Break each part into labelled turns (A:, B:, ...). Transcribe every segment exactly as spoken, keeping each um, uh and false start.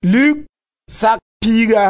A: Luk sak piga.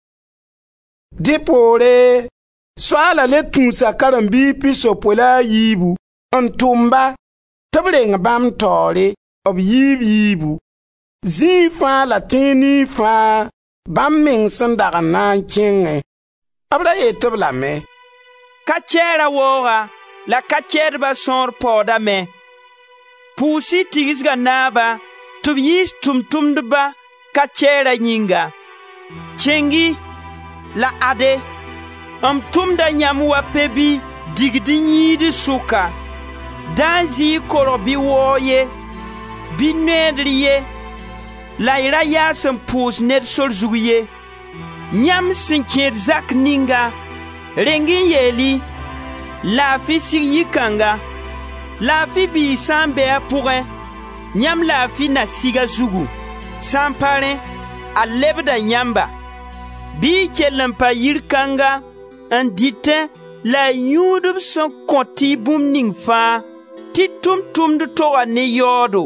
A: Depore swala le tunsa karambi pisopola yibu antumba tabreng bam tore ob yib yibu zifa la tini fa bam ming sandaga na kenge abra etebla me
B: ka kera woga la ka kerba sor poda me pusi tigisga naba tub yis tumtumdba ka kera nyinga chengi la ade am tumda nyam wa pebi digdi nyidi suka danzi korobi woye binedriye la ira yasem pus net sol zuguye nyam sinket zak ninga rengin yeli la fi sigi kanga la fi bi sambe apure nyam la fi na siga zugu sampare a lebda nyamba bi kelen pa yirkanga an dite la yudub son konti bum ning fa ti tum tum du toga ne yodo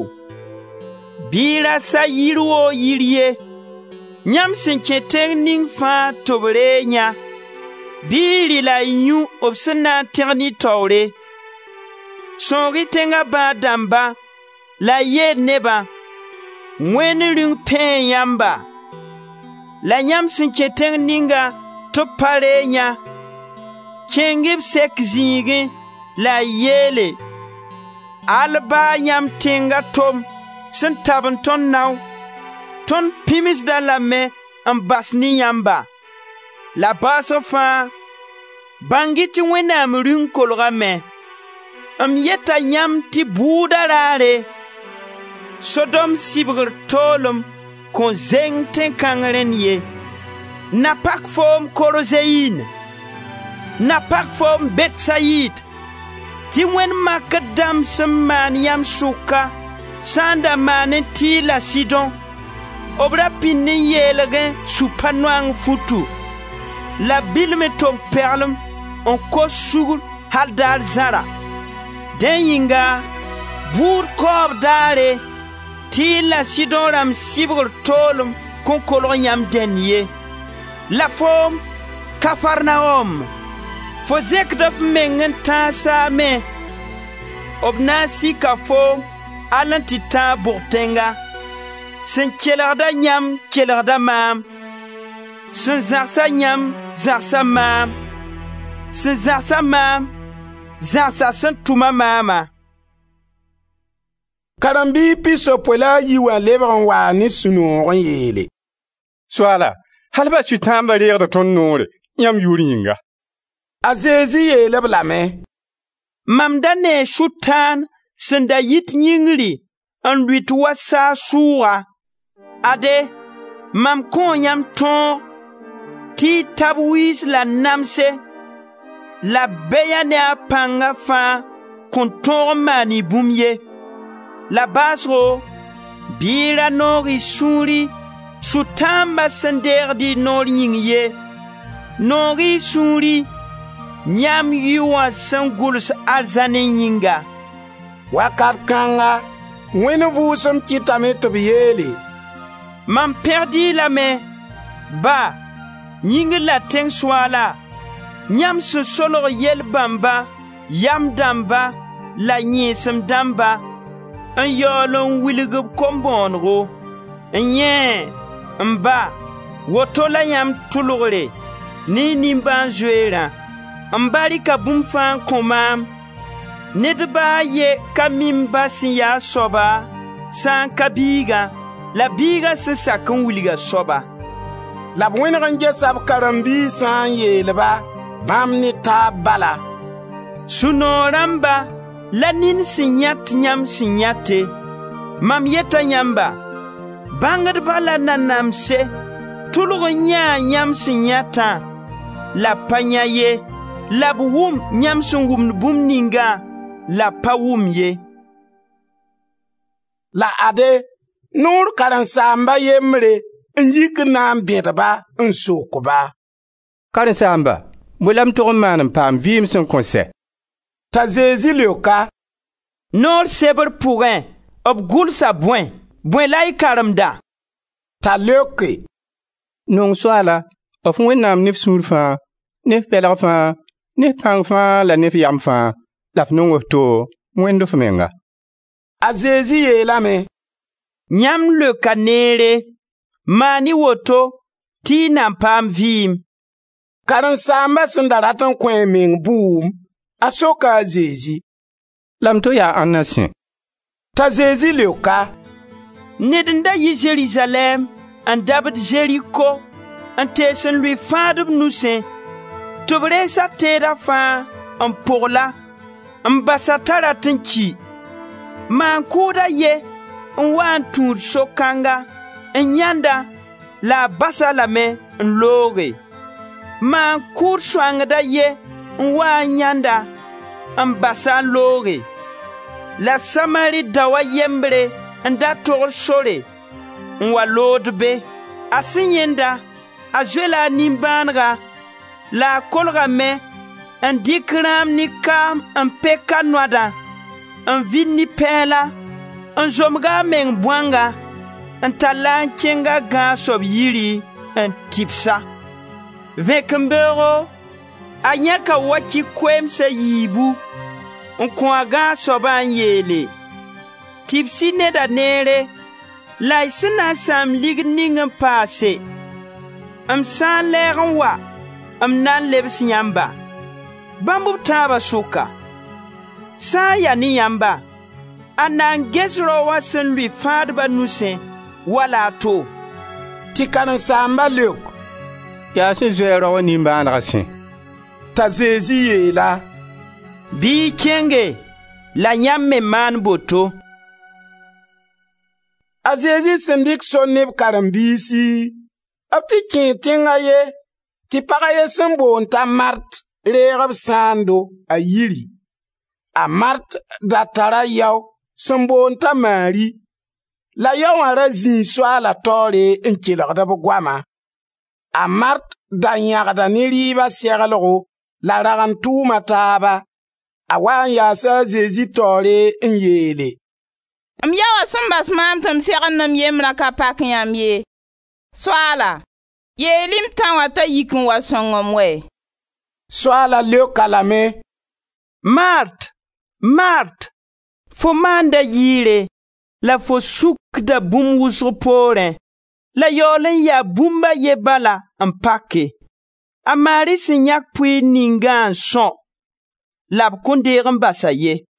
B: bira sa yirwo yiriye nyam sin keteng ning fa tobrenya biri la yu obsena terni tore songi tenga ba damba la ye neba mweni ring pen yamba la nyam sin keteng ninga to parenya kengib sek zigi la yele alba nyam tinga tom sin tabn ton naw ton pimis da la me ambasni yamba la baso fa bangiti wena mrun kolga me am yeta nyam ti budarare Sodom sibgr tolum kon zeng ten kangren ye na pak fom korozein na pak fom betsayid ti wen makadam seman yam suka sanda manen ti la sidon obra pinni yelege supanwang futu la bilme tom perlum on ko sugul haldar zara den yinga bur kob dare ti la sidon ram sibgr tolum kon kolon yam denye la fom Kafarnaum fo zekdaf mengen ta same obnasi ka fo alanti ta burtenga sen kelarda nyam kelarda mam sen zarsa nyam zarsa mam sen zarsa mam zarsa sen tuma mama
A: karambi pisopola yiwa lebron wa ni sunu yele
C: swala halba chitamba reerda ton nore yam yuringa
A: azezi yele blame
B: mamda ne shutan senda yit nyingri an luit wasa suwa ade mam kon yam ton ti tabwis la namse la beyane apanga fa kontor mani bumye la basro bira nori suri sutamba senderdi nori nyingye nori suri nyam yuwa sangulus arzane nyinga
A: wakat kanga wenu vusum kitame tobiyele
B: mam perdi la me ba nyingi la teng swala nyam su solo yel bamba yam damba la nyesem damba an yolon wiligub kombongo nye mba wotola yam tulugre ni nimban zwera mbari ka bumfan komam nedba ye kamimba siya soba san kabiga la biga se sakon wiliga soba
A: la bwingan je sab karambi san yelba bam ni tabala
B: sunoramba la nin sinyat nyam sinyate mam yeta nyamba bangad bala nanamse tulugo nya nyam sinyata la panyaye la buwum nyam sungum bum ninga la pawum ye
A: la ade nur karan samba yemre nyik na mbedba nsukuba
C: karan samba mulam to man pam vim son conseil
A: ta zezi lyoka
B: nor seber pourin ob gul sa bwen bwen lai karamda
A: T'a leoke.
C: Nong soala, of Wẽnnaam nef sũur fãa, nef pɛlg fãa, nef pãng fãa la nef yam fãa, la f nong f to wẽnd f menga.
A: A Zezi yeelame.
B: Yãmb leoka neere, maani woto tɩ y nan paam vɩɩm.
A: Karen-saamba sẽn da rat n kõ meng buum, a soka a Zezi.
C: La m to yaa ãnna sẽ?
A: T'a Zezi leoka.
B: Ned n da yi Jerusalɛm n dabd Jeriko n tees n lʋɩ fãadb nusẽ, tɩ b reesa teeda fãa n pʋgla n basa t'a rat n ki. Maan-kʋʋda ye n wa n tũud so-kãnga n yãnda la a basa lame n looge. Maan-kʋʋd sõangda ye n wa n yãnda n basa n looge. La Samari dawa yembre n da togl sore n wa lood be. A sẽn yẽnda, a zoela a nimbãanega la a kolgame n dɩk rãam ne kaam n peka noadã n vɩd ne pɛɛla n zomga a meng bõanga n talla n kẽnga gãag soab yiri n tɩbsa. Vẽkembeoogo, a yãka waki koeemsa yiibu n kõ a gãag soabã n yeele: tɩbsi neda neere la y sẽn na n sãam ligd ning n paase. M sã n lɛɛg n wa, m na n lebs yãmba. Bãmb b tãabã sʋka. Sã n ya ne yãmba, a na n ges rao wã sẽn lʋɩ fãadbã nusẽ wala a to?
A: Tɩ karen-saamba leok.
C: Yaa sẽn zoɛ rao wã nimbãanegã sẽ.
A: T'a Zezi yeela:
B: bɩ y kẽnge la yãmb me maan boto.
A: A Zezi sẽn dɩk sõn ne b karen-biisi, b tɩ kẽ tẽngã ye tɩ pagã ye sẽn boond t'a Mart reeg b sãando a yiri. A Mart da tara yao sẽn boond t'a Maari. La yao wã ra zĩig Soaala taoore n kelgd b goama. A Mart da yãgda ne rɩɩbã seglgo la rag n tʋʋma taaba. A wa n yaasa a Zezi taoore n yeele:
D: M yaoã sẽn bas maam tɩ m segend m yembrã ka pak yãmb ye. Soaala, yeeli m tã wã t'a yik n wa sõngem wɛ.
A: Soaala leoka lame:
B: Mart, Mart, fo maanda yiire la fo sukda bũmb wʋsg poorẽ, la yaool n yaa bũmba ye bala n pake. A Maari sẽn yãk pʋɩɩr ningã n sõ, la b kõn deeg n basa ye.